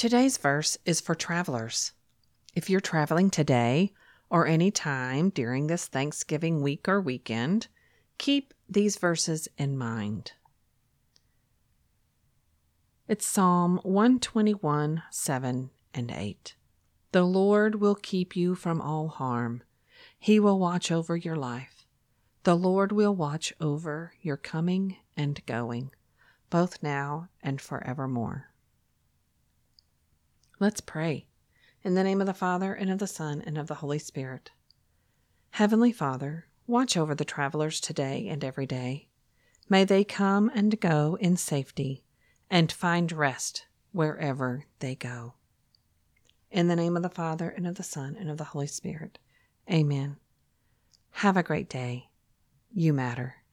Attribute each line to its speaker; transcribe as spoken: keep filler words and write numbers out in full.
Speaker 1: Today's verse is for travelers. If you're traveling today or any time during this Thanksgiving week or weekend, keep these verses in mind. It's Psalm one twenty-one, seven and eight. The Lord will keep you from all harm. He will watch over your life. The Lord will watch over your coming and going, both now and forevermore. Let's pray. In the name of the Father, and of the Son, and of the Holy Spirit. Heavenly Father, watch over the travelers today and every day. May they come and go in safety and find rest wherever they go. In the name of the Father, and of the Son, and of the Holy Spirit. Amen. Have a great day. You matter.